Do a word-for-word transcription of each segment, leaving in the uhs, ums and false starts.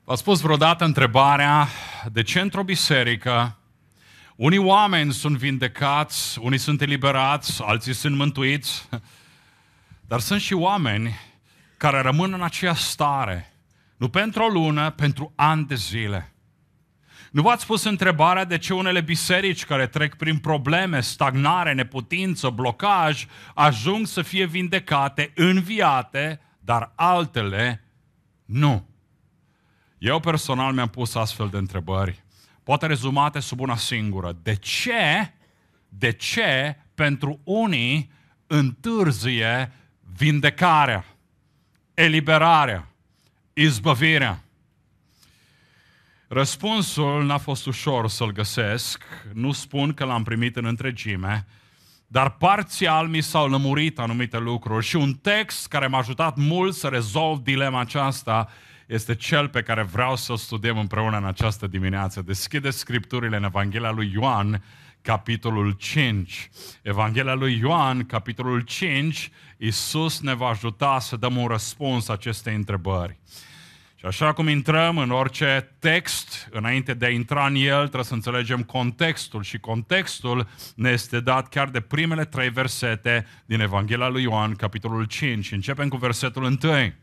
V-ați pus vreodată întrebarea de ce într-o biserică unii oameni sunt vindecați, unii sunt eliberați, alții sunt mântuiți, dar sunt și oameni care rămân în aceeași stare, nu pentru o lună, pentru ani de zile. Nu v-ați pus întrebarea de ce unele biserici care trec prin probleme, stagnare, neputință, blocaj, ajung să fie vindecate, înviate, dar altele nu? Eu personal mi-am pus astfel de întrebări, poate rezumate sub una singură. De ce, de ce pentru unii întârzie vindecarea, eliberarea, izbăvirea? Răspunsul n-a fost ușor să-l găsesc, nu spun că l-am primit în întregime, dar parțial mi s-au lămurit anumite lucruri și un text care m-a ajutat mult să rezolv dilema aceasta este cel pe care vreau să-l studiem împreună în această dimineață. Deschideți Scripturile în Evanghelia lui Ioan, capitolul cinci. Evanghelia lui Ioan, capitolul cinci, Iisus ne va ajuta să dăm un răspuns acestei întrebări. Și așa cum intrăm în orice text, înainte de a intra în el, trebuie să înțelegem contextul. Și contextul ne este dat chiar de primele trei versete din Evanghelia lui Ioan, capitolul cinci. Începem cu versetul unu.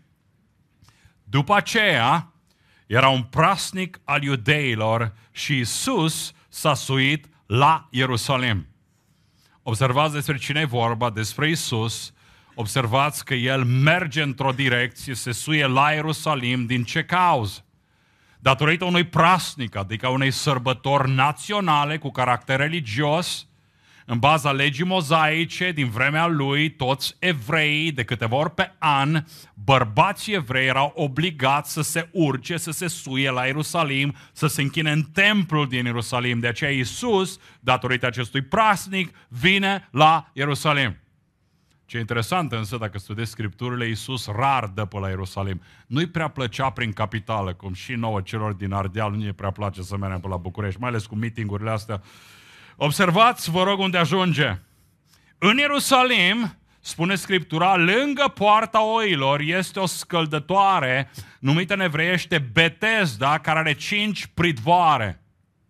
După aceea, era un praznic al iudeilor și Iisus s-a suit la Ierusalim. Observați despre cine e vorba, despre Iisus. Observați că El merge într-o direcție, se suie la Ierusalim. Din ce cauză? Datorită unui praznic, adică unei sărbători naționale cu caracter religios, în baza legii mozaice din vremea lui, toți evreii, de câteva ori pe an, bărbații evrei erau obligați să se urce, să se suie la Ierusalim, să se închine în templul din Ierusalim. De aceea Iisus, datorită acestui praznic, vine la Ierusalim. Ce interesant însă, dacă studiezi Scripturile, Iisus rar dă pe la Ierusalim. Nu-i prea plăcea prin capitală, cum și nouă celor din Ardeal nu-i prea place să mergem pe la București, mai ales cu meeting-urile astea. Observați, vă rog, unde ajunge. În Ierusalim, spune Scriptura, lângă poarta oilor este o scăldătoare numită în evreiește Betesda, care are cinci pridvoare.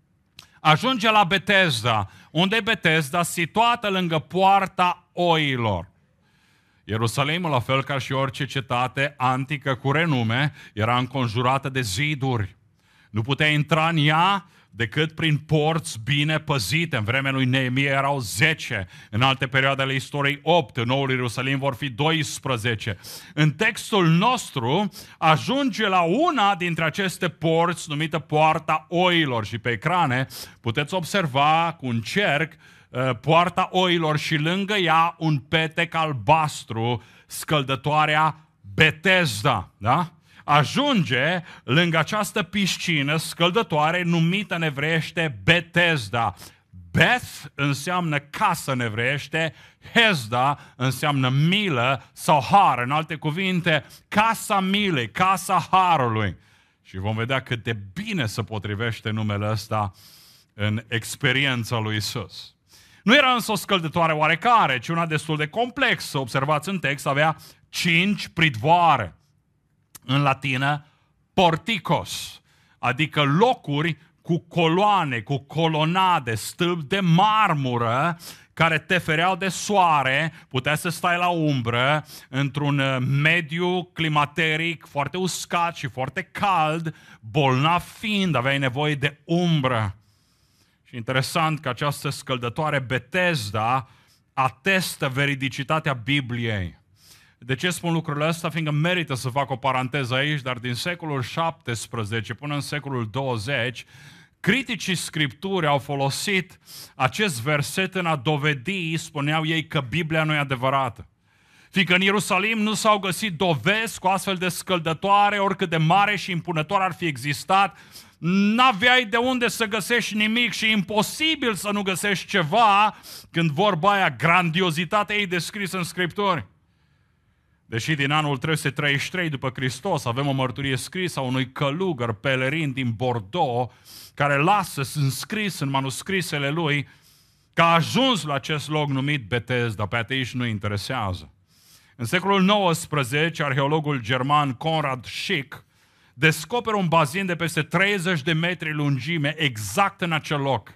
Ajunge la Betesda. Unde e Betesda? Situată lângă poarta oilor. Ierusalimul, la fel ca și orice cetate antică cu renume, era înconjurată de ziduri. Nu putea intra în ea decât prin porți bine păzite. În vremea lui Neemie erau zece, în alte perioade ale istoriei opt, în noul Ierusalim vor fi doisprezece. În textul nostru ajunge la una dintre aceste porți numită Poarta Oilor și pe ecrane puteți observa cu un cerc Poarta Oilor și lângă ea un petec albastru, scăldătoarea Betesda, da? Ajunge lângă această piscină scăldătoare numită în evreiește Betesda. Beth înseamnă casă în evreiește, Hesda înseamnă milă sau har. În alte cuvinte, casa milei, casa harului. Și vom vedea cât de bine se potrivește numele ăsta în experiența lui Iisus. Nu era însă o scăldătoare oarecare, ci una destul de complexă. Observați în text, avea cinci pridvoare. În latină, porticos, adică locuri cu coloane, cu colonade, stâlpi de marmură care te fereau de soare, puteai să stai la umbră, într-un mediu climateric foarte uscat și foarte cald, bolnav fiind, aveai nevoie de umbră. Și interesant că această scăldătoare Betesda atestă veridicitatea Bibliei. De ce spun lucrurile astea? Fiindcă merită să fac o paranteză aici, dar din secolul șaptesprezece până în secolul douăzeci, criticii Scripturii au folosit acest verset în a dovedi, spuneau ei, că Biblia nu e adevărată. Fiindcă în Ierusalim nu s-au găsit dovezi cu astfel de scăldătoare, oricât de mare și impunător ar fi existat, n-aveai de unde să găsești nimic și e imposibil să nu găsești ceva când vorba aia, grandiozitatea ei descrisă în Scripturi. Deși din anul trei sute treizeci și trei după Hristos avem o mărturie scrisă a unui călugăr pelerin din Bordeaux care lasă înscris în manuscrisele lui că a ajuns la acest loc numit Betesda, pe ateiști nu interesează. În secolul nouăsprezece, arheologul german Conrad Schick descoperă un bazin de peste treizeci de metri lungime exact în acel loc.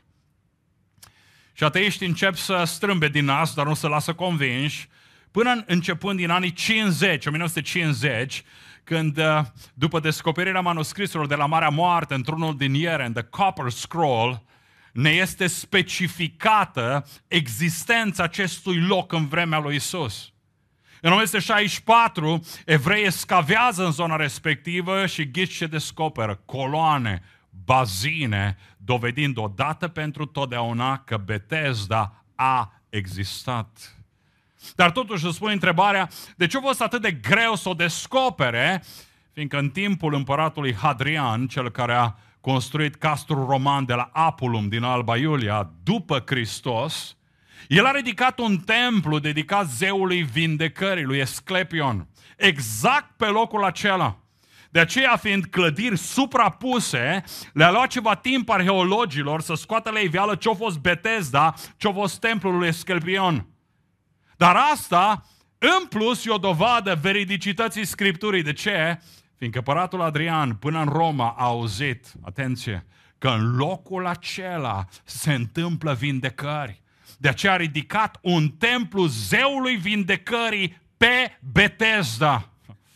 Și ateiștii încep să strâmbe din nas, dar nu se lasă convinși, până în, începând din anii cincizeci, o mie nouă sute cincizeci, când după descoperirea manuscriselor de la Marea Moarte într-unul din ele, în The Copper Scroll, ne este specificată existența acestui loc în vremea lui Isus. În o mie nouă sute șaizeci și patru, evreii scavează în zona respectivă și ghiți ce descoperă: coloane, bazine, dovedind odată pentru totdeauna că Betesda a existat. Dar totuși îți pun întrebarea, de ce a fost atât de greu să o descopere? Fiindcă în timpul împăratului Hadrian, cel care a construit castrul roman de la Apulum din Alba Iulia, după Hristos, el a ridicat un templu dedicat zeului vindecării, lui Asclepion, exact pe locul acela. De aceea, fiind clădiri suprapuse, le-a luat ceva timp arheologilor să scoată la iveală ce-a fost Betesda, ce-a fost templul lui Asclepion. Dar asta, în plus, e o dovadă veridicității Scripturii. De ce? Fiindcă împăratul Adrian, până în Roma, a auzit, atenție, că în locul acela se întâmplă vindecări. De aceea a ridicat un templu zeului vindecării pe Betesda.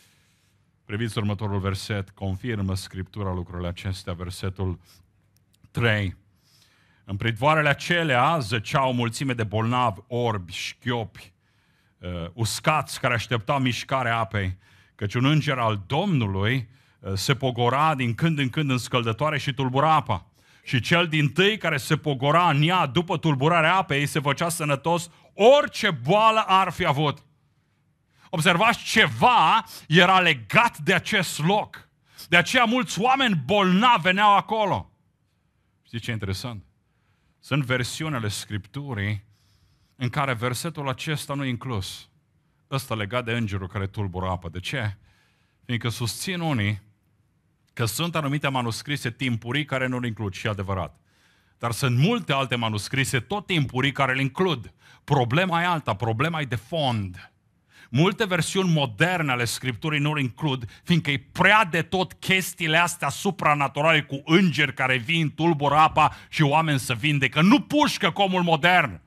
Priviți următorul verset, confirmă Scriptura lucrurile acestea, versetul trei. În pridvoarele acelea zăceau o mulțime de bolnavi, orbi, șchiopi, uh, uscați care așteptau mișcarea apei, căci un înger al Domnului uh, se pogora din când în când în scăldătoare și tulbura apa. Și cel dintâi care se pogora în ea după tulburarea apei se făcea sănătos orice boală ar fi avut. Observați, ceva era legat de acest loc. De aceea mulți oameni bolnavi veneau acolo. Știți ce e interesant? Sunt versiunile Scripturii în care versetul acesta nu e inclus. Ăsta legat de îngerul care tulbură apă. De ce? Fiindcă susțin unii că sunt anumite manuscrise timpurii care nu-l includ, și adevărat. Dar sunt multe alte manuscrise tot timpurii care îl includ. Problema e alta, problema e de fond. Multe versiuni moderne ale Scripturii nu-l includ, fiindcă e prea de tot chestiile astea supranaturale cu îngeri care vin, tulbură apa și oameni să vindecă. Nu pușcă comul modern.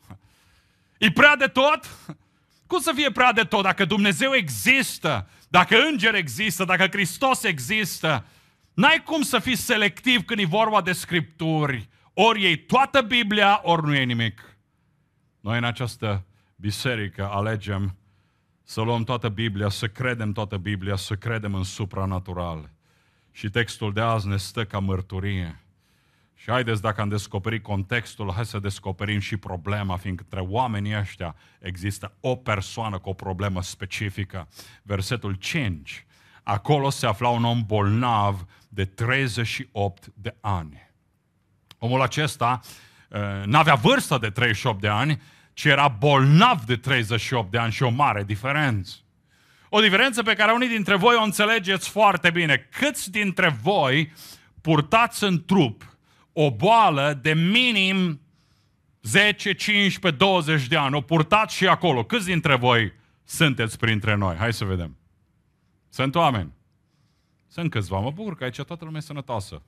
E prea de tot? Cum să fie prea de tot? Dacă Dumnezeu există, dacă îngeri există, dacă Hristos există, n-ai cum să fii selectiv când e vorba de Scripturi. Ori iei toată Biblia, ori nu iei nimic. Noi în această biserică alegem să luăm toată Biblia, să credem toată Biblia, să credem în supranatural. Și textul de azi ne stă ca mărturie. Și haideți, dacă am descoperit contextul, hai să descoperim și problema, fiindcă între oamenii ăștia există o persoană cu o problemă specifică. Versetul cinci. Acolo se afla un om bolnav de treizeci și opt de ani. Omul acesta uh, n-avea vârsta de treizeci și opt de ani, ci era bolnav de treizeci și opt de ani, și o mare diferență. O diferență pe care unii dintre voi o înțelegeți foarte bine. Câți dintre voi purtați în trup o boală de minim zece, cincisprezece, douăzeci de ani? O purtați și acolo. Câți dintre voi sunteți printre noi? Hai să vedem. Sunt oameni. Sunt câțiva. Mă bucur că aici toată lumea e sănătoasă.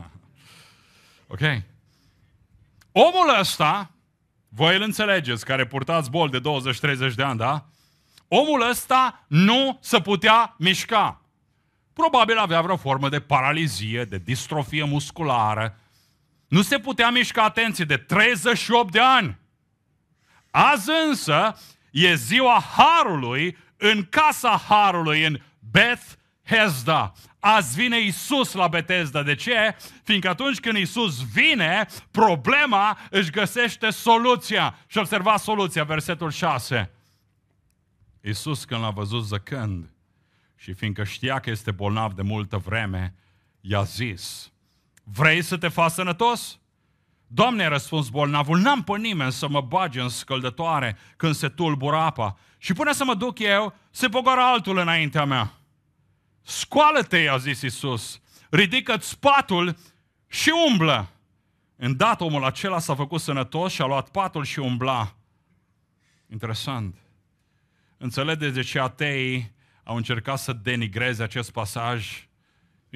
Ok? Omul ăsta, voi îl înțelegeți, care purtați boli de douăzeci treizeci de ani, da? Omul ăsta nu se putea mișca. Probabil avea vreo formă de paralizie, de distrofie musculară. Nu se putea mișca, atenție, de treizeci și opt de ani. Azi însă e ziua Harului în casa Harului, în Bethesda. Azi vine Iisus la Betesda. De ce? Fiindcă atunci când Iisus vine, problema își găsește soluția. Și observați soluția, versetul șase. Iisus, când l-a văzut zăcând și fiindcă știa că este bolnav de multă vreme, i-a zis: vrei să te faci sănătos? Doamne, a răspuns bolnavul, n-am pe nimeni să mă bage în scăldătoare când se tulbură apa. Și până să mă duc eu, se pogoră altul înaintea mea. Scoală-te, i-a zis Iisus, ridică-ți patul și umblă. Îndată omul acela s-a făcut sănătos și a luat patul și umbla. Interesant. Înțelegeți de ce ateii au încercat să denigreze acest pasaj?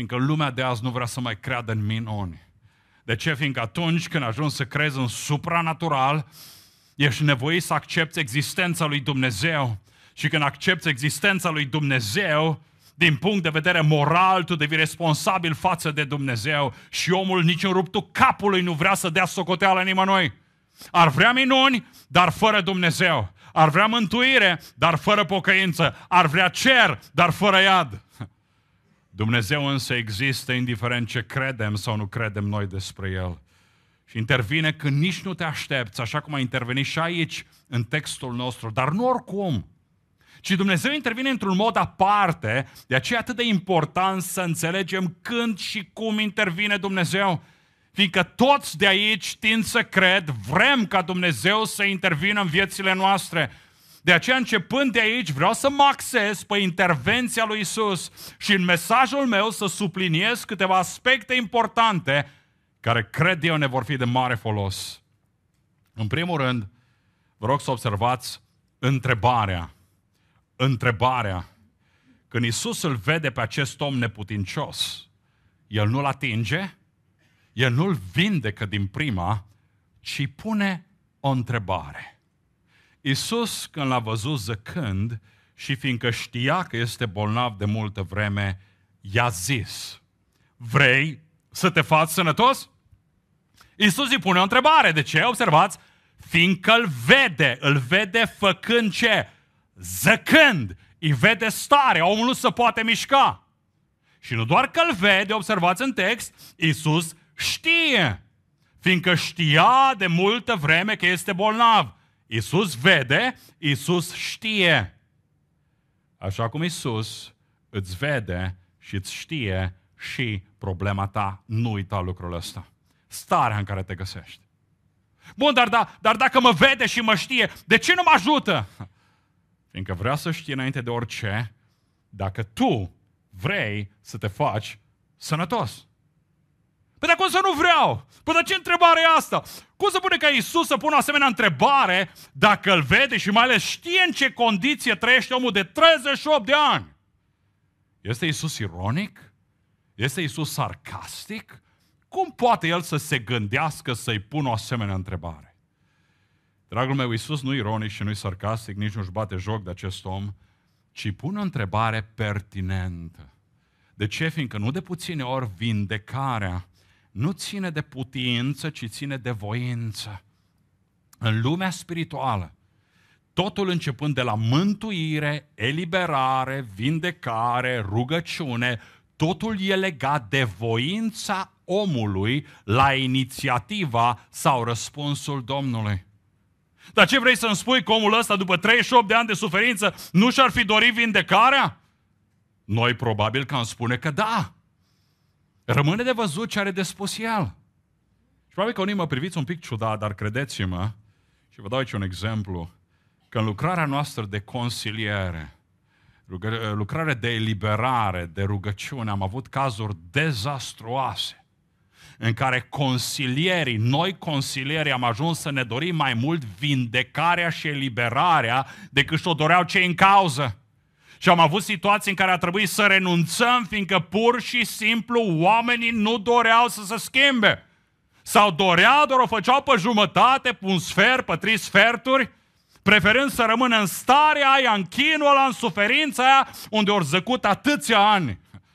Fiindcă lumea de azi nu vrea să mai creadă în minuni. De ce? Fiindcă atunci când ajungi să crezi în supranatural, ești nevoit să accepți existența lui Dumnezeu. Și când accepți existența lui Dumnezeu, din punct de vedere moral, tu devii responsabil față de Dumnezeu și omul nici în ruptul capului nu vrea să dea socoteală nimănui. Ar vrea minuni, dar fără Dumnezeu. Ar vrea mântuire, dar fără pocăință. Ar vrea cer, dar fără iad. Dumnezeu însă există indiferent ce credem sau nu credem noi despre El. Și intervine când nici nu te aștepți, așa cum a intervenit și aici în textul nostru, dar nu oricum. Ci Dumnezeu intervine într-un mod aparte, de aceea e atât de important să înțelegem când și cum intervine Dumnezeu. Fiindcă toți de aici tind să cred, vrem ca Dumnezeu să intervină în viețile noastre. De aceea, începând de aici, vreau să mă axez pe intervenția lui Isus și în mesajul meu să subliniez câteva aspecte importante care cred eu ne vor fi de mare folos. În primul rând, vă rog să observați întrebarea. Întrebarea. Când Isus îl vede pe acest om neputincios, el nu-l atinge, el nu-l vindecă din prima, ci pune o întrebare. Isus, când l-a văzut zăcând și fiindcă știa că este bolnav de multă vreme, i-a zis: vrei să te faci sănătos? Isus îi pune o întrebare. De ce? Observați, fiindcă îl vede, îl vede făcând ce? Zăcând. Îi vede starea, omul nu se poate mișca. Și nu doar că îl vede, observați în text, Isus știe. Fiindcă știa de multă vreme că este bolnav. Isus vede, Isus știe. Așa cum Isus îți vede și îți știe și problema ta, nu uita lucrul ăsta. Starea în care te găsești. Bun, dar, da, dar dacă mă vede și mă știe, de ce nu mă ajută? Fiindcă vrea să știe înainte de orice dacă tu vrei să te faci sănătos. Păi de cum să nu vreau? Păi de ce întrebare e asta? Cum se pune ca Iisus să pună o asemenea întrebare dacă îl vede și mai ales știe în ce condiție trăiește omul de treizeci și opt de ani? Este Iisus ironic? Este Iisus sarcastic? Cum poate El să se gândească să-i pună o asemenea întrebare? Dragul meu, Iisus nu-i ironic și nu-i sarcastic, nici nu-și bate joc de acest om, ci pune o întrebare pertinentă. De ce? Fiindcă nu de puține ori vindecarea nu ține de putință, ci ține de voință. În lumea spirituală, totul începând de la mântuire, eliberare, vindecare, rugăciune, totul e legat de voința omului la inițiativa sau răspunsul Domnului. Dar ce vrei să-mi spui că omul ăsta, după treizeci și opt de ani de suferință, nu și-ar fi dorit vindecarea? Noi probabil că am spune că da. Rămâne de văzut ce are de spus el. Și probabil că unii mă priviți un pic ciudat, dar credeți-mă, și vă dau aici un exemplu, că în lucrarea noastră de consiliere, lucrare de eliberare, de rugăciune, am avut cazuri dezastruoase în care consilierii, noi consilierii am ajuns să ne dorim mai mult vindecarea și eliberarea decât și-o doreau cei în cauză. Și am avut situații în care a trebuit să renunțăm, fiindcă pur și simplu oamenii nu doreau să se schimbe. Sau doreau, doar o făceau pe jumătate, pe un sfert, pe trei sferturi, preferând să rămână în starea aia, în chinul ăla, în suferința aia, unde ori zăcut atâția ani.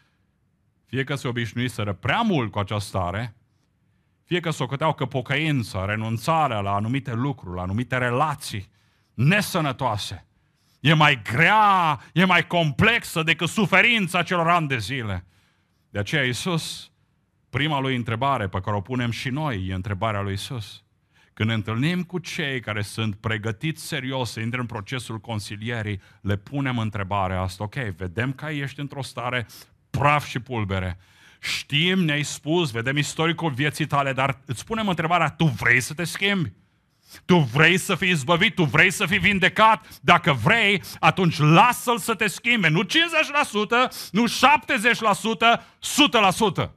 Fie că se obișnuiseră prea mult cu această stare, fie că socoteau că pocăința, renunțarea la anumite lucruri, la anumite relații nesănătoase, e mai grea, e mai complexă decât suferința celor ani de zile. De aceea Iisus, prima lui întrebare pe care o punem și noi, e întrebarea lui Iisus. Când ne întâlnim cu cei care sunt pregătiți serios să intre în procesul consilierii, le punem întrebarea asta. Ok, vedem că ești într-o stare praf și pulbere. Știm, ne-ai spus, vedem istoricul vieții tale, dar îți punem întrebarea, tu vrei să te schimbi? Tu vrei să fii izbăvit? Tu vrei să fii vindecat? Dacă vrei, atunci lasă-l să te schimbe. Nu cincizeci la sută, nu șaptezeci la sută, o sută la sută.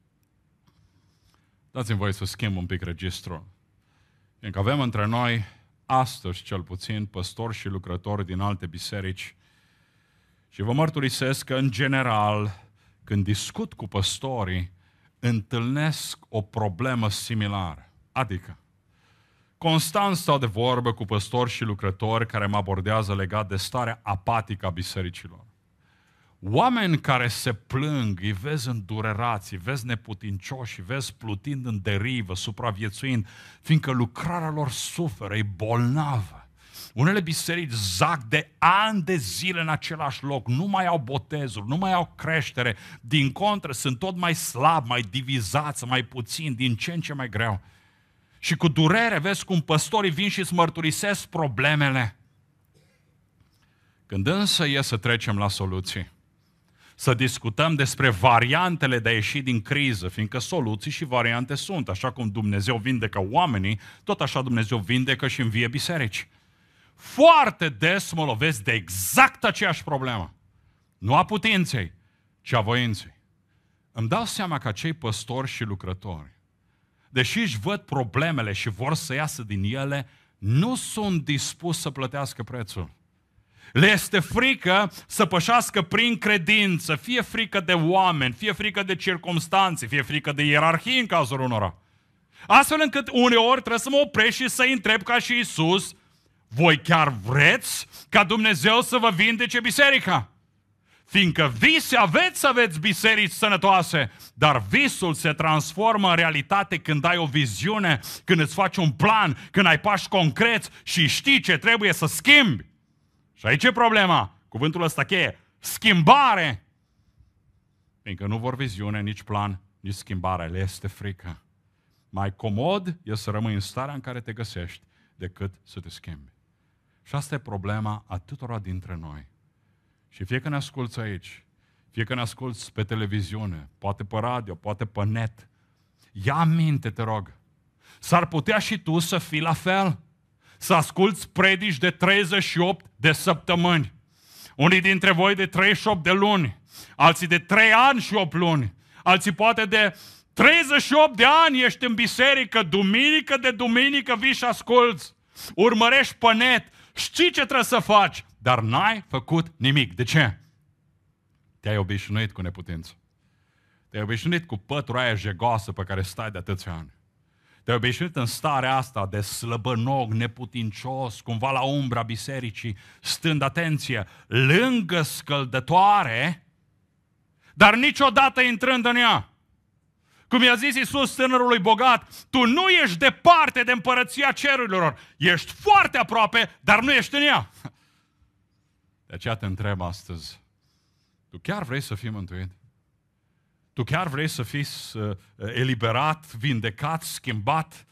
Dați-mi voie să schimb un pic registrul. Pentru că avem între noi, astăzi cel puțin, păstori și lucrători din alte biserici și vă mărturisesc că, în general, când discut cu păstorii, întâlnesc o problemă similară. Adică, constant stau de vorbă cu păstori și lucrători care mă abordează legat de starea apatică a bisericilor. Oameni care se plâng, îi vezi îndurerați, îi vezi neputincioși, îi vezi plutind în derivă, supraviețuind, fiindcă lucrarea lor suferă, e bolnavă. Unele biserici zac de ani de zile în același loc, nu mai au botezuri, nu mai au creștere, din contră sunt tot mai slabi, mai divizați, mai puțini, din ce în ce mai greu. Și cu durere vezi cum păstorii vin și îți mărturisesc problemele. Când însă e să trecem la soluții, să discutăm despre variantele de a ieși din criză, fiindcă soluții și variante sunt. Așa cum Dumnezeu vindecă oamenii, tot așa Dumnezeu vindecă și învie biserici. Foarte des mă lovesc de exact aceeași problemă. Nu a putinței, ci a voinței. Îmi dau seama că acei păstori și lucrători, deși își văd problemele și vor să iasă din ele, nu sunt dispuși să plătească prețul. Le este frică să pășească prin credință, fie frică de oameni, fie frică de circumstanțe, fie frică de ierarhie în cazul unora. Astfel încât uneori trebuie să mă opresc și să-i întreb ca și Iisus, voi chiar vreți ca Dumnezeu să vă vindece biserica? Fiindcă vise aveți să aveți biserici sănătoase, dar visul se transformă în realitate când ai o viziune, când îți faci un plan, când ai pași concreți și știi ce trebuie să schimbi. Și aici e problema, cuvântul ăsta cheie, schimbare. Fiindcă nu vor viziune, nici plan, nici schimbare, le este frică. Mai comod e să rămâi în starea în care te găsești decât să te schimbi. Și asta e problema a tuturor dintre noi. Și fie că ne asculți aici, fie că ne asculți pe televiziune, poate pe radio, poate pe net, ia aminte, te rog, s-ar putea și tu să fii la fel. Să asculți predici de treizeci și opt de săptămâni. Unii dintre voi de treizeci și opt de luni. Alții de trei ani și opt luni. Alții poate de treizeci și opt de ani ești în biserică, duminică de duminică vii și asculți. Urmărești pe net, știi ce trebuie să faci, dar n-ai făcut nimic. De ce? Te-ai obișnuit cu neputință. Te-ai obișnuit cu pătura aia jegoasă pe care stai de atâția ani. Te-ai obișnuit în starea asta de slăbănog, neputincios, cumva la umbra bisericii, stând, atenție, lângă scăldătoare, dar niciodată intrând în ea. Cum i-a zis Iisus tânărului bogat, tu nu ești departe de împărăția cerurilor, ești foarte aproape, dar nu ești în ea. De aceea te întreb astăzi, tu chiar vrei să fii mântuit? Tu chiar vrei să fii eliberat, vindecat, schimbat?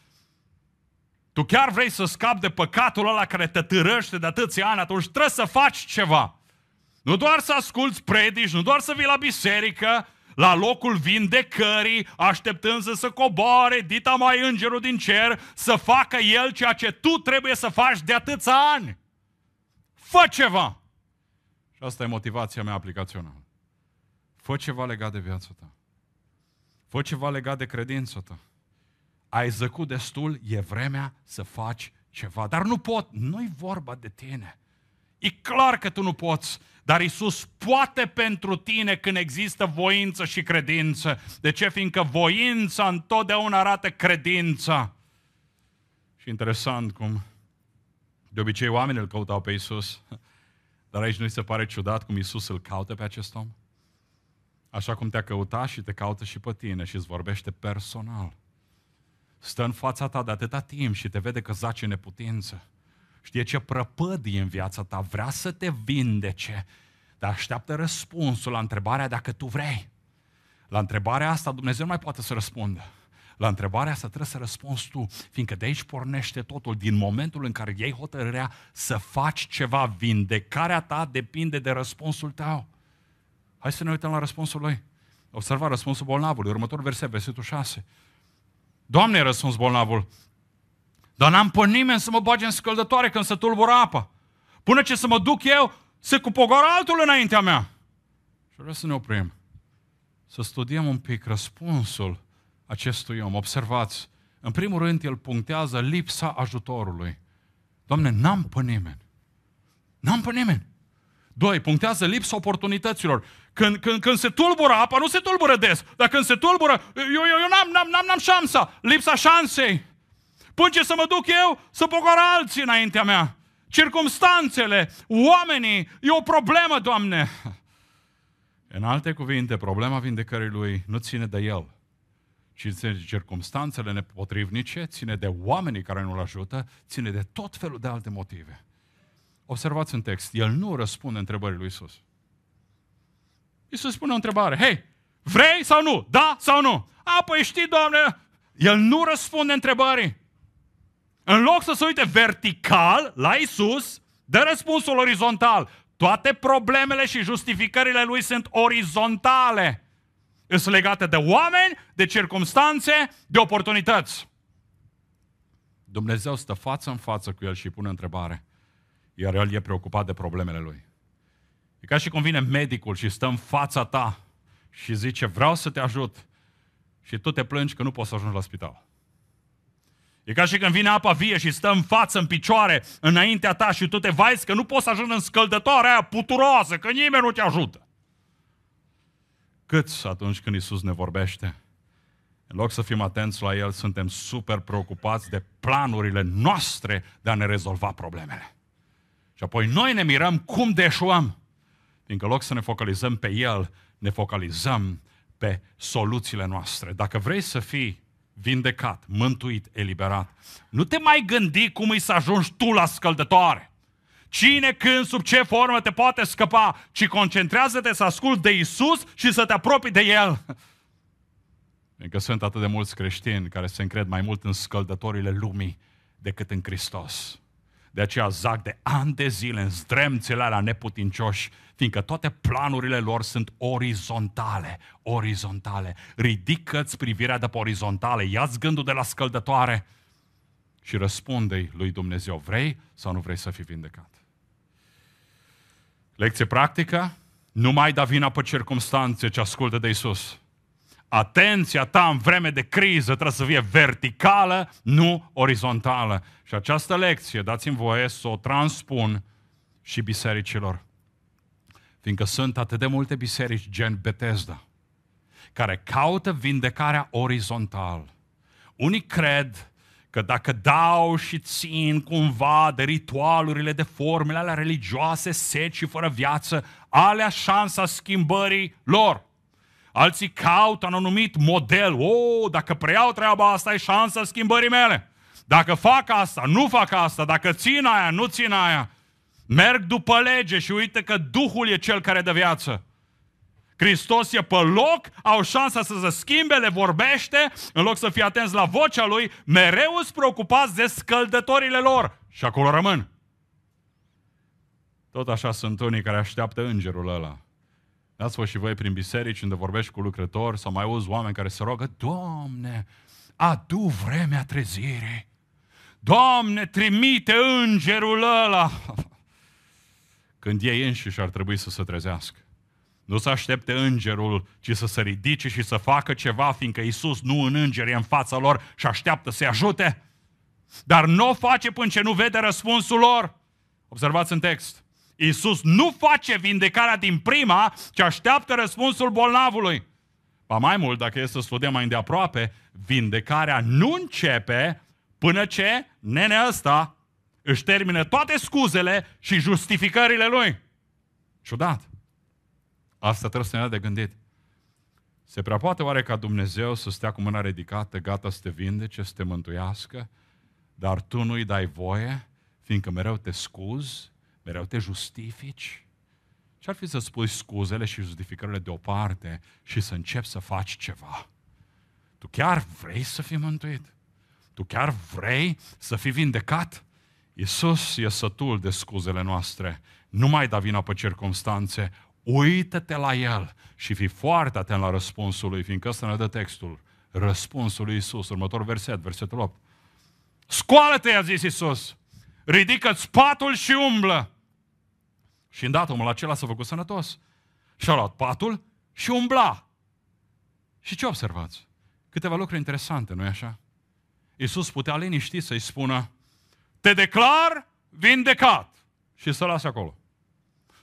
Tu chiar vrei să scapi de păcatul ăla care te târăște de atâția ani? Atunci trebuie să faci ceva. Nu doar să asculți predici, nu doar să vii la biserică, la locul vindecării, așteptând să se coboare dita mai îngerul din cer, să facă el ceea ce tu trebuie să faci de atâția ani. Fă ceva! Și asta e motivația mea aplicațională. Fă ceva legat de viața ta. Fă ceva legat de credința ta. Ai zăcut destul, e vremea să faci ceva. Dar nu pot, nu-i vorba de tine. E clar că tu nu poți, dar Iisus poate pentru tine când există voință și credință. De ce? Fiindcă voința întotdeauna arată credința. Și interesant cum de obicei oamenii îl căutau pe Iisus, dar aici nu-i se pare ciudat cum Iisus îl caută pe acest om? Așa cum te-a căutat și te caută și pe tine și îți vorbește personal. Stă în fața ta de atâta timp și te vede că zace neputință. Știe ce prăpădie în viața ta, vrea să te vindece, dar așteaptă răspunsul la întrebarea dacă tu vrei. La întrebarea asta Dumnezeu nu mai poate să răspundă. La întrebarea asta trebuie să răspunzi tu, fiindcă de aici pornește totul, din momentul în care iei hotărârea să faci ceva. Vindecarea ta depinde de răspunsul tău. Hai să ne uităm la răspunsul lui. Observa răspunsul bolnavului. Următorul verset, versetul șase. Doamne, răspuns bolnavul, dar n-am pe nimeni să mă bage în scăldătoare când se tulbură apa. Până ce să mă duc eu, se cupogoară altul înaintea mea. Și vreau să ne oprim. Să studiem un pic răspunsul acestui om. Observați, în primul rând el punctează lipsa ajutorului. Doamne, n-am pe nimeni. N-am pe nimeni. Doi, punctează lipsa oportunităților. Când, când, când se tulbură apa, nu se tulbură des, dar când se tulbură, eu, eu, eu n-am, n-am, n-am, n-am șansa, lipsa șansei. Până ce să mă duc eu, să pocor alții înaintea mea. Circumstanțele, oamenii, e o problemă, Doamne. În alte cuvinte, problema vindecării lui nu ține de el, ci ține de circumstanțele nepotrivnice, ține de oamenii care nu-l ajută, ține de tot felul de alte motive. Observați în text, el nu răspunde întrebării lui Iisus. Iisus spune o întrebare, hei, vrei sau nu? Da sau nu? A, păi știi, Doamne, el nu răspunde întrebării. În loc să se uite vertical la Iisus, dă răspunsul orizontal. Toate problemele și justificările lui sunt orizontale. Sunt legate de oameni, de circumstanțe, de oportunități. Dumnezeu stă față în față cu el și îi pune întrebare. Iar el e preocupat de problemele lui. E ca și cum vine medicul și stă în fața ta și zice, vreau să te ajut. Și tu te plângi că nu poți să ajungi la spital. E ca și când vine apa vie și stă în față, în picioare, înaintea ta și tu te vaiți că nu poți să ajungi în scăldătoarea aia puturoasă, că nimeni nu te ajută. Cât atunci când Iisus ne vorbește, în loc să fim atenți la El, suntem super preocupați de planurile noastre de a ne rezolva problemele. Și apoi noi ne mirăm cum deșuăm. Fiindcă în loc să ne focalizăm pe El, ne focalizăm pe soluțiile noastre. Dacă vrei să fii vindecat, mântuit, eliberat, nu te mai gândi cum îi să ajungi tu la scăldătoare. Cine, când, sub ce formă te poate scăpa, ci concentrează-te să asculți de Iisus și să te apropii de El. Pentru că sunt atât de mulți creștini care se încred mai mult în scăldătorile lumii decât în Hristos. De aceea zac de ani de zile în zdremțele alea neputincioși, fiindcă toate planurile lor sunt orizontale, orizontale. Ridică-ți privirea de pe orizontale, ia-ți gândul de la scăldătoare și răspunde-i lui Dumnezeu, vrei sau nu vrei să fii vindecat? Lecție practică, nu mai da vina pe circumstanțe, ci ascultă de Iisus. Atenția ta în vreme de criză trebuie să fie verticală, nu orizontală. Și această lecție, dați-mi voie să o transpun și bisericilor. Fiindcă sunt atât de multe biserici gen Bethesda, care caută vindecarea orizontal. Unii cred că dacă dau și țin cumva de ritualurile, de formele alea religioase, seci și fără viață, alea șansa schimbării lor. Alții caută un anumit model. O, dacă preiau treaba asta, e șansa schimbării mele. Dacă fac asta, nu fac asta. Dacă țin aia, nu țin aia. Merg după lege și uite că Duhul e cel care dă viață. Hristos e pe loc, au șansa să se schimbe, le vorbește, în loc să fie atenți la vocea Lui, mereu sunt preocupați de scăldătorile lor. Și acolo rămân. Tot așa sunt unii care așteaptă îngerul ăla. Dați-vă și voi prin biserici unde vorbești cu lucrători sau mai auzi oameni care se roagă, Doamne, adu vremea trezirii. Doamne, trimite îngerul ăla. Când ei înșiși ar trebui să se trezească. Nu să aștepte îngerul, ci să se ridice și să facă ceva, fiindcă Iisus nu în înger e în fața lor și așteaptă să-i ajute. Dar nu o face până ce nu vede răspunsul lor. Observați în text. Iisus nu face vindecarea din prima, ci așteaptă răspunsul bolnavului. Ba mai mult, dacă e să studiem mai îndeaproape, vindecarea nu începe până ce nenea ăsta își termină toate scuzele și justificările lui. Ciudat. Asta trebuie să ne dea de gândit. Se prea poate oare ca Dumnezeu să stea cu mâna ridicată, gata să te vindece, să te mântuiască, dar tu nu-i dai voie, fiindcă mereu te scuzi, mereu te justifici? Ce-ar fi să spui scuzele și justificările deoparte și să începi să faci ceva? Tu chiar vrei să fii mântuit? Tu chiar vrei să fii vindecat? Iisus e sătul de scuzele noastre. Nu mai da vina pe circumstanțe. Uită-te la El și fii foarte atent la răspunsul Lui, fiindcă ăsta ne dă textul. Răspunsul lui Iisus. Următorul verset, versetul opt. Scoală-te, a zis Iisus. Ridică-ți patul și umblă. Și îndată omul acela s-a făcut sănătos. Și-a luat patul și umbla. Și ce observați? Câteva lucruri interesante, nu-i așa? Iisus putea liniștit să-i spună, te declar vindecat. Și să lase acolo.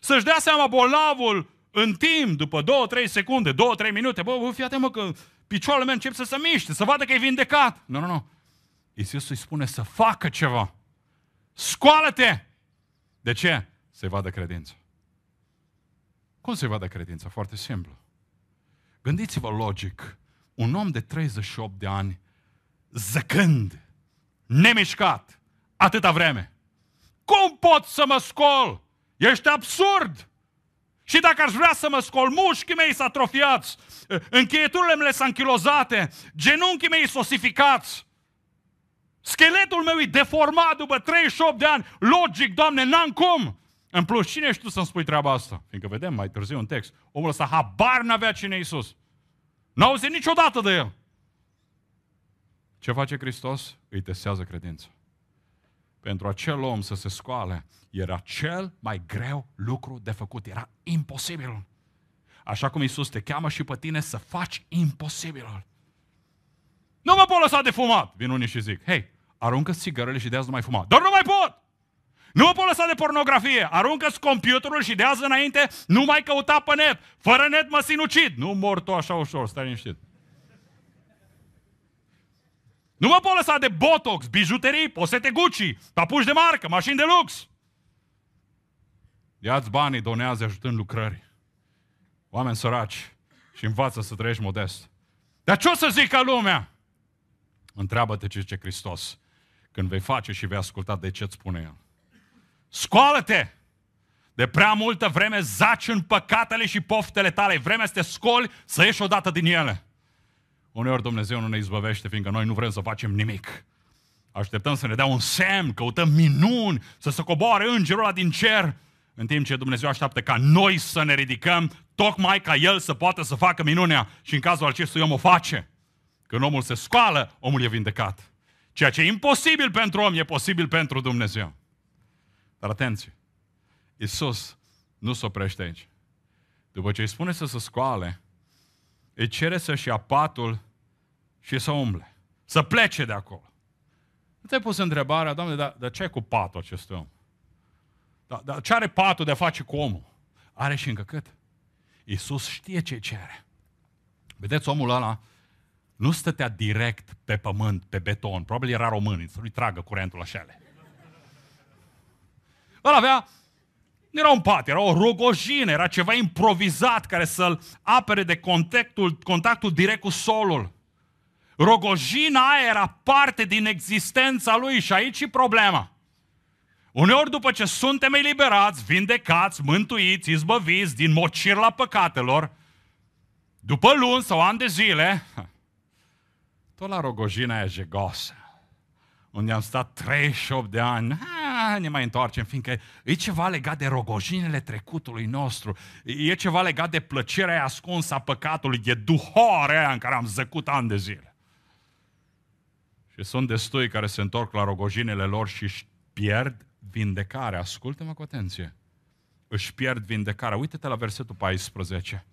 Să-și dea seama bolnavul în timp, după două, trei secunde, două, trei minute. Bă, bă, fii atent, mă, că picioarele mele încep să se miște, să vadă că e vindecat. Nu, nu, nu. Iisus îi spune să facă ceva. Scoală-te! De ce? Să-i vadă credința. Cum să-i vadă credința? Foarte simplu. Gândiți-vă logic. Un om de treizeci și opt de ani, zăcând, nemișcat, atâta vreme. Cum pot să mă scol? Ești absurd! Și dacă aș vrea să mă scol, mușchii mei s-a atrofiați, încheieturile mele s-a închilozate, genunchii mei sosificați, scheletul meu e deformat după treizeci și opt de ani. Logic, Doamne, n-am cum! În plus, cine ești tu să-mi spui treaba asta? Fiindcă vedem mai târziu un text. Omul ăsta habar n-avea cine e Iisus. N-a auzit niciodată de el. Ce face Hristos? Îi testează credința. Pentru acel om să se scoale era cel mai greu lucru de făcut. Era imposibil. Așa cum Iisus te cheamă și pe tine să faci imposibilul. Nu mă pot lăsa de fumat. Vin unii și zic, hei, aruncă țigările și de azi nu mai fuma. Dar nu mai pot! Nu mă pot lăsa de pornografie. Aruncă-ți computerul și de azi înainte nu mai căuta pe net. Fără net mă sinucid. Nu mor tu așa ușor, stai liniștit. Nu mă pot lăsa de botox, bijuterii, posete Gucci, papuși de marcă, mașini de lux. Ia-ți banii, donează ajutând lucrări. Oameni săraci și învață să trăiești modest. Dar ce o să zică lumea? Întreabă-te ce zice Hristos când vei face și vei asculta de ce-ți spune El. Scoală-te! De prea multă vreme zaci în păcatele și poftele tale. E vremea să te scoli, să ieși odată din ele. Uneori Dumnezeu nu ne izbăvește, fiindcă noi nu vrem să facem nimic. Așteptăm să ne dea un semn, căutăm minuni, să se coboare îngerul ăla din cer, în timp ce Dumnezeu așteaptă ca noi să ne ridicăm, tocmai ca El să poată să facă minunea. Și în cazul acestui om o face. Când omul se scoală, omul e vindecat. Ceea ce e imposibil pentru om, e posibil pentru Dumnezeu. Dar atenție, Iisus nu se oprește aici. După ce îi spune să se scoale, îi cere să-și ia patul și să umble. Să plece de acolo. Nu ți-ai pus întrebarea, Doamne, dar, dar ce ai cu patul acestui om? Dar, dar ce are patul de a face cu omul? Are și încă cât? Iisus știe ce cere. Vedeți, omul ăla nu stătea direct pe pământ, pe beton. Probabil era român, să nu-i tragă curentul așa. Ăla avea, nu era un pat, era o rogojină, era ceva improvizat care să-l apere de contactul, contactul direct cu solul. Rogojina aia era parte din existența lui și aici e problema. Uneori după ce suntem eliberați, vindecați, mântuiți, izbăviți din mocirla păcatelor, după luni sau ani de zile, tot la rogojina aia jegosă, unde am stat treizeci și opt de ani, ha, ne mai întoarcem, fiindcă e ceva legat de rogojinele trecutului nostru, e ceva legat de plăcerea aia ascunsă a păcatului, de duhoarea aia în care am zăcut ani de zile. Și sunt destui care se întorc la rogojinele lor și își pierd vindecarea. Ascultă-mă cu atenție. Își pierd vindecarea. Uite-te la versetul paisprezece.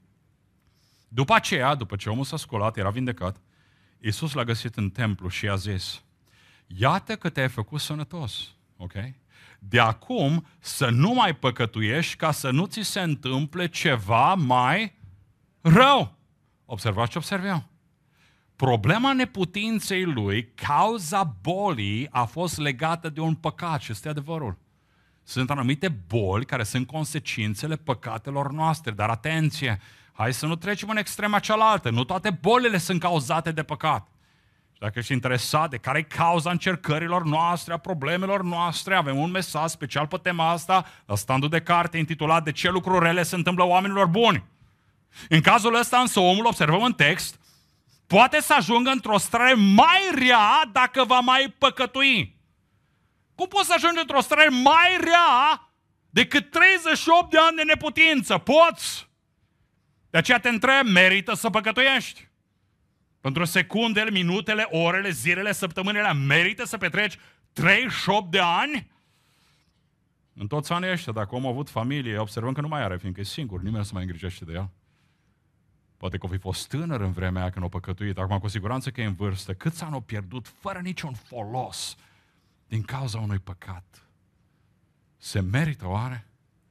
După aceea, după ce omul s-a sculat, era vindecat, Iisus l-a găsit în templu și i-a zis, iată că te-ai făcut sănătos, ok? De acum să nu mai păcătuiești ca să nu ți se întâmple ceva mai rău. Observați ce observeau. Problema neputinței lui, cauza bolii, a fost legată de un păcat și este adevărul. Sunt anumite boli care sunt consecințele păcatelor noastre, dar atenție, hai să nu trecem în extrema cealaltă. Nu toate bolile sunt cauzate de păcat. Și dacă ești interesat de care e cauza încercărilor noastre, a problemelor noastre, avem un mesaj special pe tema asta, la standul de carte intitulat De ce lucruri rele se întâmplă oamenilor buni. În cazul ăsta însă omul, observăm în text, poate să ajungă într-o stare mai rea dacă va mai păcătui. Cum poți să ajungi într-o stare mai rea decât treizeci și opt de ani de neputință? Poți! De aceea te întreb, merită să păcătuiești? Pentru secundele, minutele, orele, zilele, săptămânile, merită să petreci treizeci și opt de ani? În toți anii ăștia, dacă omul a avut familie, observăm că nu mai are, fiindcă e singur, nimeni nu se mai îngrijește de el. Poate că o fi fost tânăr în vremea aia când o păcătuit, acum cu siguranță că e în vârstă. Câți ani o pierdut fără niciun folos din cauza unui păcat? Se merită oare?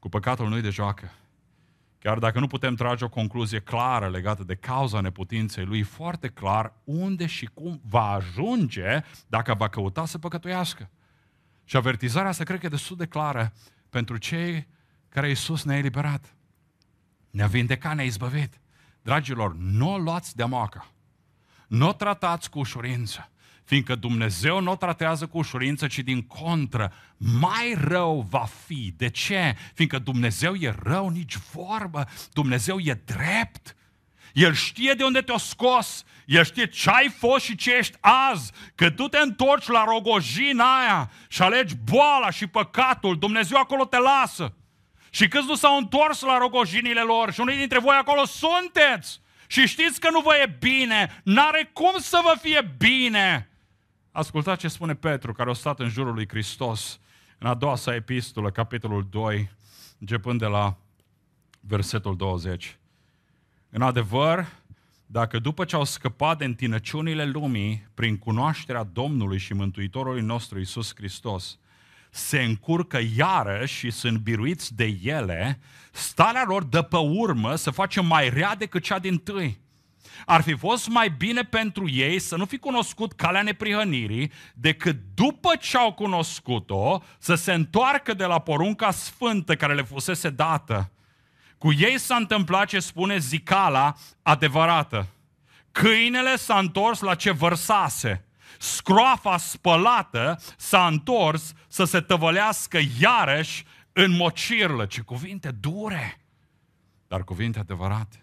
Cu păcatul nu-i de joacă. Chiar dacă nu putem trage o concluzie clară legată de cauza neputinței lui, foarte clar unde și cum va ajunge dacă va căuta să păcătuiască. Și avertizarea asta cred că e destul de clară pentru cei care Iisus ne-a eliberat. Ne-a vindecat, ne-a izbăvit. Dragilor, nu o luați de moacă. Nu o tratați cu ușurință. Fiindcă Dumnezeu nu o tratează cu ușurință, ci din contră, mai rău va fi. De ce? Fiindcă Dumnezeu e rău, nici vorbă. Dumnezeu e drept. El știe de unde te-a scos. El știe ce ai fost și ce ești azi. Că tu te întorci la rogojina aia și alegi boala și păcatul, Dumnezeu acolo te lasă. Și câți nu s-au întors la rogojinile lor și unii dintre voi acolo sunteți și știți că nu vă e bine, n-are cum să vă fie bine. Ascultați ce spune Petru, care a stat în jurul lui Hristos în a doua sa epistolă, capitolul doi, începând de la versetul douăzeci. În adevăr, dacă după ce au scăpat de întinăciunile lumii, prin cunoașterea Domnului și Mântuitorului nostru Iisus Hristos, se încurcă iarăși și sunt biruiți de ele, starea lor dă pe urmă să face mai rea decât cea dintâi. Ar fi fost mai bine pentru ei să nu fi cunoscut calea neprihănirii, decât după ce au cunoscut-o, să se întoarcă de la porunca sfântă care le fusese dată. Cu ei s-a întâmplat ce spune zicala adevărată. Câinele s-a întors la ce vărsase. Scroafa spălată s-a întors să se tăvălească iarăși în mocirlă. Ce cuvinte dure, dar cuvinte adevărate.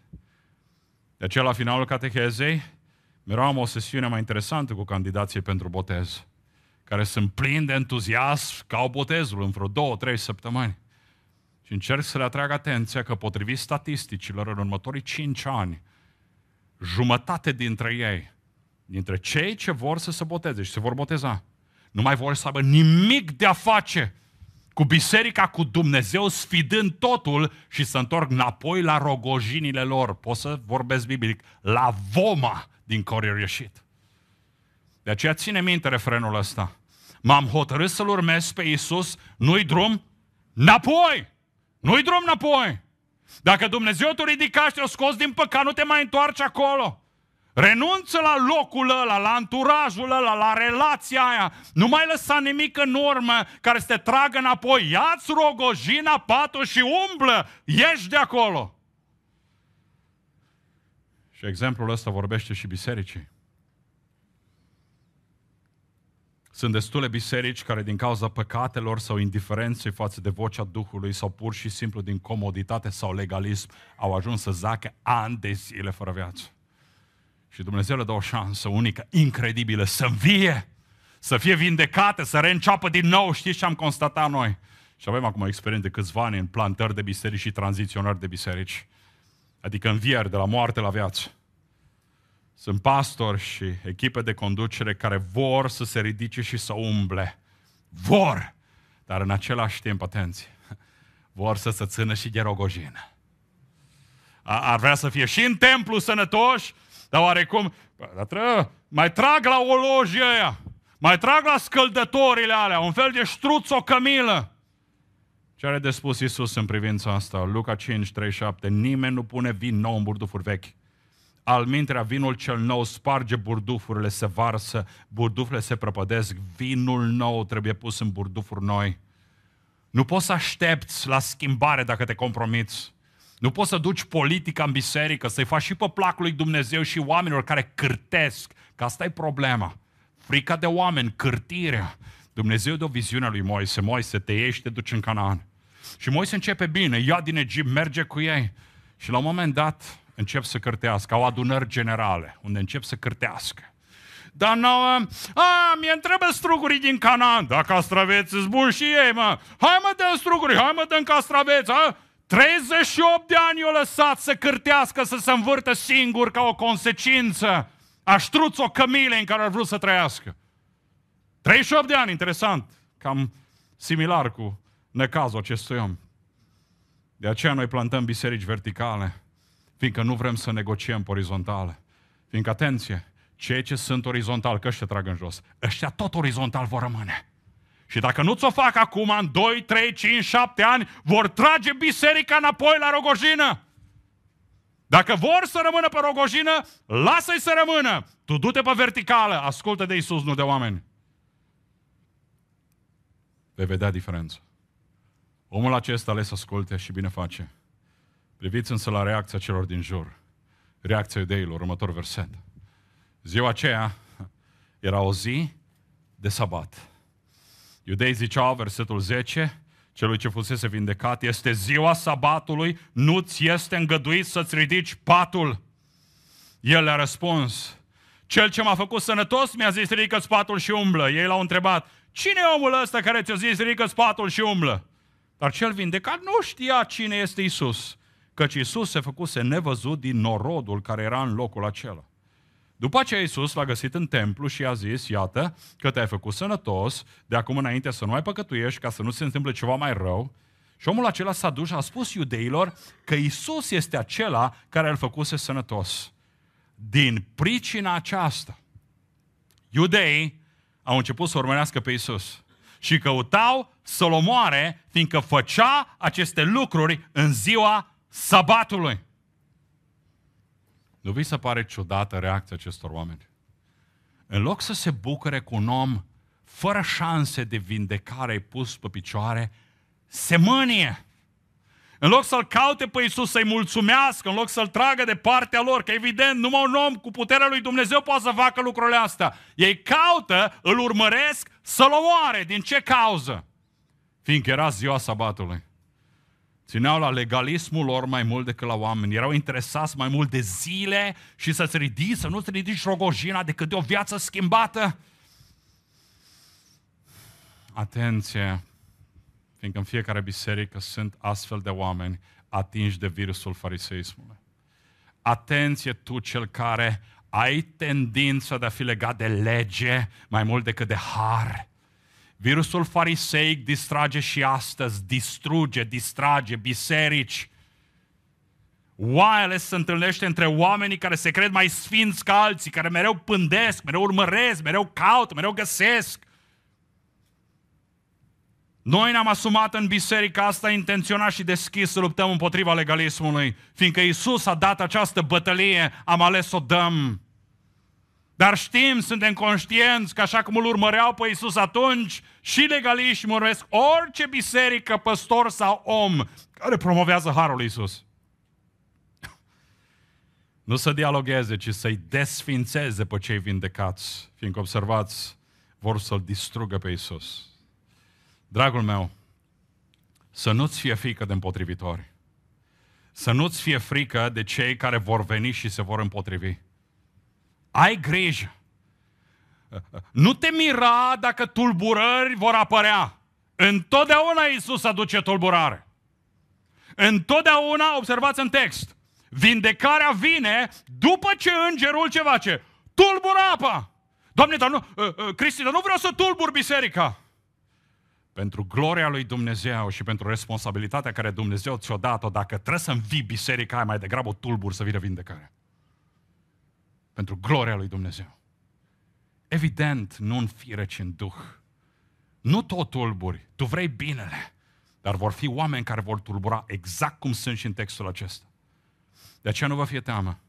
De aceea, la finalul catehezei, mereu am o sesiune mai interesantă cu candidații pentru botez, care sunt plini de entuziasm ca au botezul în vreo două, trei săptămâni. Și încerc să le atrag atenția că, potrivit statisticilor, în următorii cinci ani, jumătate dintre ei, dintre cei ce vor să se boteze și se vor boteza, nu mai vor să aibă nimic de a face cu biserica, cu Dumnezeu, sfidând totul și să întorc înapoi la rogojinile lor. Pot să vorbesc biblic, la voma din care au ieșit. De aceea ține minte refrenul ăsta. M-am hotărât să-L urmez pe Iisus, nu-i drum înapoi! Nu-i drum înapoi! Dacă Dumnezeu te-a ridicat și te-a scos din păcat, nu te mai întoarci acolo. Renunță la locul ăla, la anturajul ăla, la relația aia. Nu mai lăsa nimic în urmă care să te tragă înapoi. Ia-ți rogojina, patul și umblă. Ieși de acolo. Și exemplul ăsta vorbește și bisericii. Sunt destule biserici care din cauza păcatelor sau indiferenței față de vocea Duhului sau pur și simplu din comoditate sau legalism au ajuns să zacă ani de zile fără viață. Și Dumnezeu le dă o șansă unică, incredibilă, să învie, să fie vindecate, să reînceapă din nou. Știți ce am constatat noi? Și avem acum o experiență de câțiva ani în plantări de biserici și tranziționări de biserici. Adică învieri de la moarte la viață. Sunt pastori și echipe de conducere care vor să se ridice și să umble. Vor! Dar în același timp, atenție, vor să se țină și de rogojină. Ar vrea să fie și în templu sănătoși, dar oarecum, dar trebuie, mai trag la olojii aia, mai trag la scăldătorile alea, un fel de ștruț, o cămilă. Ce are de spus Iisus în privința asta? Luca cinci, treizeci și șapte. Nimeni nu pune vin nou în burdufuri vechi. Alminterea, vinul cel nou sparge burdufurile, se varsă, burdufurile se prăpădesc, vinul nou trebuie pus în burdufuri noi. Nu poți să aștepți la schimbare dacă te compromiți. Nu poți să duci politica în biserică, să-i faci și pe placul lui Dumnezeu și oamenilor care cârtesc, că asta e problema. Frica de oameni, cârtirea. Dumnezeu dă o viziune a lui Moise. Moise, te iei și te duci în Canaan. Și Moise începe bine, ia din Egipt, merge cu ei. Și la un moment dat încep să cârtească, au adunări generale, unde încep să cârtească. Dar nu, a, mie îmi trebuie strugurii din Canaan. Da, castraveți îți bun și ei, mă. Hai mă, dă-mi struguri, hai mă, dă-mi castraveți, ha? treizeci și opt de ani i-o lăsat să cârtească, să se învârtă singur ca o consecință a ștruț-o cămile în care ar vrut să trăiască. treizeci și opt de ani, interesant, cam similar cu necazul acestui om. De aceea noi plantăm biserici verticale, fiindcă nu vrem să negociem pe orizontale. Fiindcă, atenție, cei ce sunt orizontal, că ăștia trag în jos, ăștia tot orizontal vor rămâne. Și dacă nu ți-o fac acum, în doi, trei, cinci, șapte ani, vor trage biserica înapoi la Rogojină. Dacă vor să rămână pe Rogojină, lasă-i să rămână. Tu du-te pe verticală, ascultă de Iisus, nu de oameni. Vei vedea diferența. Omul acesta ales să asculte și bine face. Priviți însă la reacția celor din jur. Reacția iudeilor, următor verset. Ziua aceea era o zi de sabat. Iudeii ziceau, versetul zece, celui ce fusese vindecat, este ziua sabatului, nu-ți este îngăduit să-ți ridici patul. El le-a răspuns, cel ce m-a făcut sănătos mi-a zis, ridică-ți patul și umblă. Ei l-au întrebat, cine e omul ăsta care ți-a zis, ridică-ți patul și umblă? Dar cel vindecat nu știa cine este Iisus, căci Iisus se făcuse nevăzut din norodul care era în locul acela. După aceea Iisus l-a găsit în templu și i-a zis, iată că te-ai făcut sănătos, de acum înainte să nu mai păcătuiești ca să nu se întâmple ceva mai rău. Și omul acela s-a dus și a spus iudeilor că Iisus este acela care îl făcuse sănătos. Din pricina aceasta, iudeii au început să urmărească pe Iisus și căutau să-l omoare, fiindcă făcea aceste lucruri în ziua sabatului. Nu vi se pare ciudată reacția acestor oameni? În loc să se bucure cu un om fără șanse de vindecare pus pe picioare, se mânie. În loc să-L caute pe Iisus, să-i mulțumească, în loc să-L tragă de partea lor, că evident numai un om cu puterea lui Dumnezeu poate să facă lucrurile astea. Ei caută, îl urmăresc să-L omoare. Din ce cauză? Fiindcă era ziua sabatului. Țineau la legalismul lor mai mult decât la oameni. Erau interesați mai mult de zile și să-ți ridici, să nu-ți ridici Rogojina decât de o viață schimbată. Atenție! Fiindcă în fiecare biserică sunt astfel de oameni atinși de virusul fariseismului. Atenție tu cel care ai tendința de a fi legat de lege mai mult decât de har. Virusul fariseic distrage și astăzi, distruge, distrage biserici. Oaiele se întâlnește între oamenii care se cred mai sfinți ca alții, care mereu pândesc, mereu urmăresc, mereu caută, mereu găsesc. Noi ne-am asumat în biserica asta intenționat și deschis să luptăm împotriva legalismului, fiindcă Iisus a dat această bătălie, am ales să o dăm. Dar știm, suntem conștienți că așa cum îl urmăreau pe Iisus atunci, și legaliști urmăresc orice biserică, păstor sau om care promovează harul lui Iisus. Nu să dialogueze, ci să-i desfințeze pe cei vindecați, fiindcă observați, vor să-L distrugă pe Iisus. Dragul meu, să nu-ți fie frică de împotrivitori. Să nu-ți fie frică de cei care vor veni și se vor împotrivi. Ai grijă. Nu te mira dacă tulburări vor apărea. Întotdeauna Iisus aduce tulburare. Întotdeauna, observați în text, vindecarea vine după ce îngerul ce face? Tulbură apa. Doamne, dar nu, uh, uh, Cristi, dar nu vreau să tulbur biserica. Pentru gloria lui Dumnezeu și pentru responsabilitatea care Dumnezeu ți-o dat-o, dacă trebuie să învii biserica aia, mai degrabă o tulbur să vină vindecarea. Pentru gloria lui Dumnezeu. Evident, nu în fire, ci în duh. Nu tot tulburi, tu vrei binele, dar vor fi oameni care vor tulbura exact cum sunt și în textul acesta. De aceea nu vă fie teamă.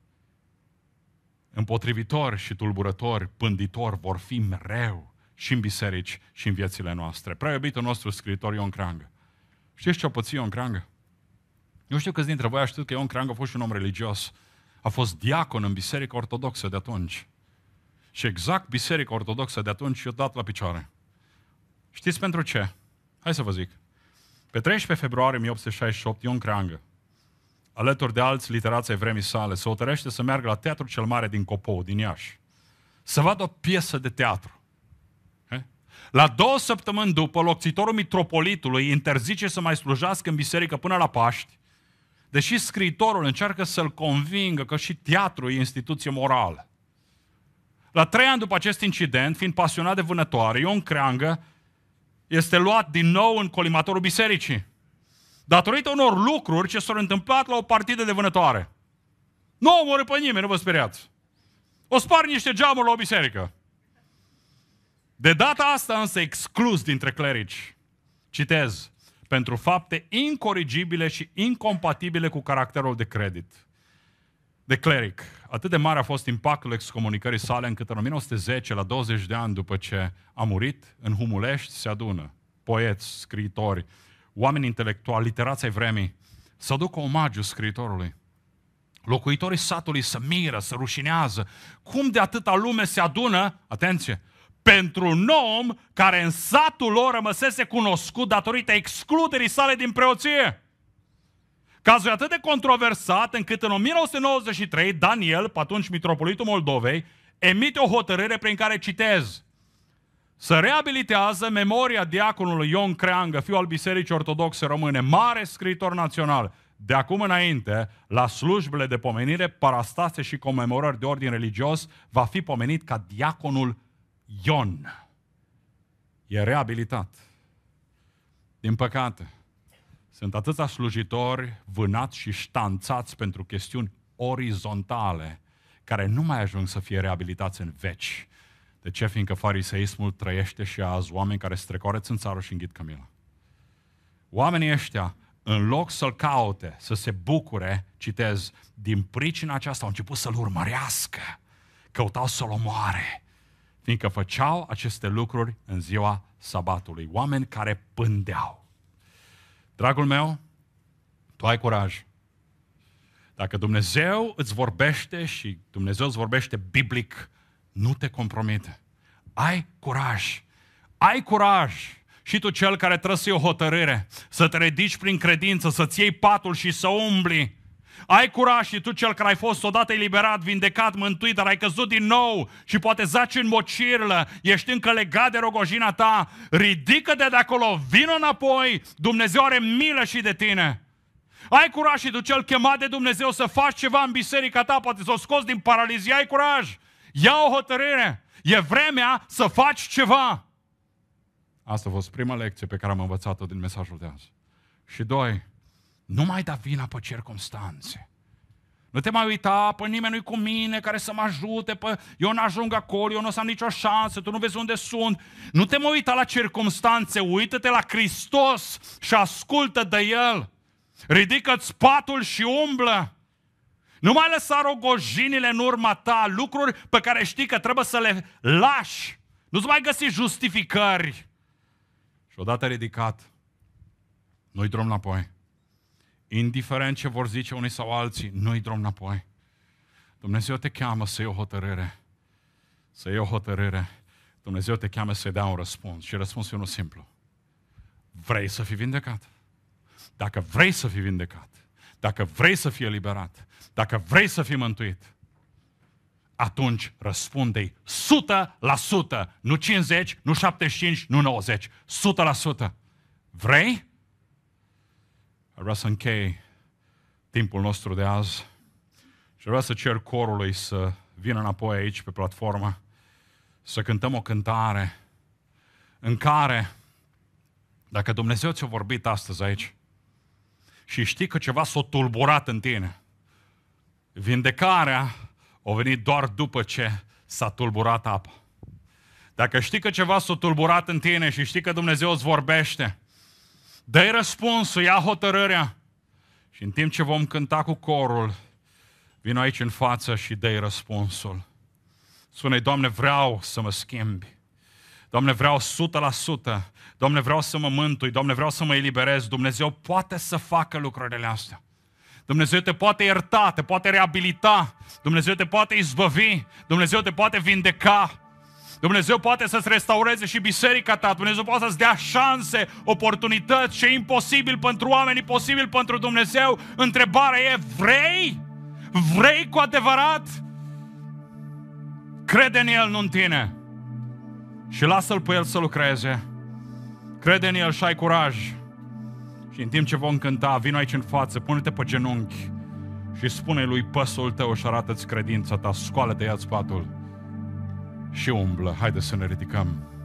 Împotrivitori și tulburători, pânditori vor fi mereu și în biserici și în viețile noastre. Prea iubitul nostru scriitor Ion Creangă. Știți ce-o pățit Ion Creangă? Eu știu câți dintre voi știu că Ion Creangă a fost și un om religios. A fost diacon în Biserica Ortodoxă de atunci. Și exact Biserica Ortodoxă de atunci i-a dat la picioare. Știți pentru ce? Hai să vă zic. Pe treisprezece februarie o mie opt sute șaizeci și opt, Ion Creangă, alături de alți literați ai vremii sale, se hotărăște să meargă la Teatrul cel Mare din Copou, din Iași. Să vadă o piesă de teatru. La două săptămâni după, locțitorul mitropolitului interzice să mai slujească în biserică până la Paști, deși scriitorul încearcă să-l convingă că și teatru e instituție morală. La trei ani după acest incident, fiind pasionat de vânătoare, Ion Creangă este luat din nou în colimatorul bisericii, datorită unor lucruri ce s-au întâmplat la o partidă de vânătoare. Nu omorâ pe nimeni, nu vă speriați. O spar niște geamuri la o biserică. De data asta însă exclus dintre clerici. Citez. Pentru fapte incorigibile și incompatibile cu caracterul de credit. De cleric. Atât de mare a fost impactul excomunicării sale încât în o mie nouă sute zece, la douăzeci de ani după ce a murit, în Humulești se adună poeți, scriitori, oameni intelectuali, literați ai vremii, să aducă omagiu scriitorului. Locuitorii satului se miră, se rușinează. Cum de atâta lume se adună, atenție, pentru un om care în satul lor rămăsese cunoscut datorită excluderii sale din preoție. Cazul e atât de controversat încât în o mie nouă sute nouăzeci și trei, Daniel, pe atunci mitropolitul Moldovei, emite o hotărâre prin care, citez, să reabilitează memoria diaconului Ion Creangă, fiul al Bisericii Ortodoxe Române, mare scriitor național. De acum înainte, la slujbele de pomenire, parastase și comemorări de ordin religios, va fi pomenit ca diaconul Ion. E reabilitat. Din păcate, sunt atâția slujitori vânați și ștanțați pentru chestiuni orizontale, care nu mai ajung să fie reabilitați în veci. De ce? Fiindcă fariseismul trăiește și azi, oameni care strecoară țânțarul și înghit cămila. Oamenii ăștia, în loc să-l caute, să se bucure, citez, din pricina aceasta au început să-l urmărească, căutau să-l omoare, fiindcă făceau aceste lucruri în ziua sabatului. Oameni care pândeau. Dragul meu, tu ai curaj. Dacă Dumnezeu îți vorbește și Dumnezeu îți vorbește biblic, nu te compromite. Ai curaj. Ai curaj. Și tu cel care trebuie să iei o hotărâre, să te ridici prin credință, să-ți iei patul și să umbli. Ai curaj și tu cel care ai fost odată eliberat, vindecat, mântuit, dar ai căzut din nou și poate zaci în mocirlă, ești încă legat de rogojina ta, ridică-te de acolo, vină înapoi, Dumnezeu are milă și de tine. Ai curaj și tu cel chemat de Dumnezeu să faci ceva în biserica ta, poate să o scoți din paralizie, ai curaj. Ia o hotărâre, e vremea să faci ceva. Asta a fost prima lecție pe care am învățat-o din mesajul de azi. Și doi, nu mai da vina pe circumstanțe. Nu te mai uita, pe nimeni nu-i cu mine care să mă ajute, pe eu n-ajung acolo, eu nu o să am nicio șansă, tu nu vezi unde sunt. Nu te mai uita la circumstanțe, uită-te la Hristos și ascultă de El. Ridică-ți patul și umblă. Nu mai lăsa rogojinile în urma ta, lucruri pe care știi că trebuie să le lași. Nu-ți mai găsi justificări. Și odată ridicat, nu-i drum înapoi. Indiferent ce vor zice unii sau alții, nu-i drum înapoi. Dumnezeu te cheamă să iei o hotărâre. Să iei o hotărâre. Dumnezeu te cheamă să-i dea un răspuns. Și răspunsul e unul simplu. Vrei să fii vindecat? Dacă vrei să fii vindecat, dacă vrei să fii eliberat, dacă vrei să fii mântuit, atunci răspunde-i o sută la sută, nu cincizeci, nu șaptezeci și cinci, nu nouăzeci, o sută la sută. Vrei? Vreau să închei timpul nostru de azi și vreau să cer corului să vină înapoi aici pe platformă, să cântăm o cântare în care, dacă Dumnezeu ți-a vorbit astăzi aici și știi că ceva s-a tulburat în tine, vindecarea a venit doar după ce s-a tulburat apa. Dacă știi că ceva s-a tulburat în tine și știi că Dumnezeu îți vorbește, dă-i răspunsul, ia hotărârea și în timp ce vom cânta cu corul, vino aici în față și dă-i răspunsul. Spune-i, Doamne, vreau să mă schimbi. Doamne, vreau o sută la sută. Doamne, vreau să mă mântui. Doamne, vreau să mă eliberez. Dumnezeu poate să facă lucrurile astea. Dumnezeu te poate ierta, te poate reabilita. Dumnezeu te poate izbăvi. Dumnezeu te poate vindeca. Dumnezeu poate să-ți restaureze și biserica ta. Dumnezeu poate să-ți dea șanse, oportunități. Ce e imposibil pentru oameni, posibil pentru Dumnezeu. Întrebarea e, vrei? Vrei cu adevărat? Crede în El, nu în tine. Și lasă-L pe El să lucreze. Crede în El și ai curaj. Și în timp ce vom cânta, vino aici în față, pune-te pe genunchi și spune lui păsul tău și arată-ți credința ta, scoală-te, ia-ți patul și umblă. Haide să ne ridicăm.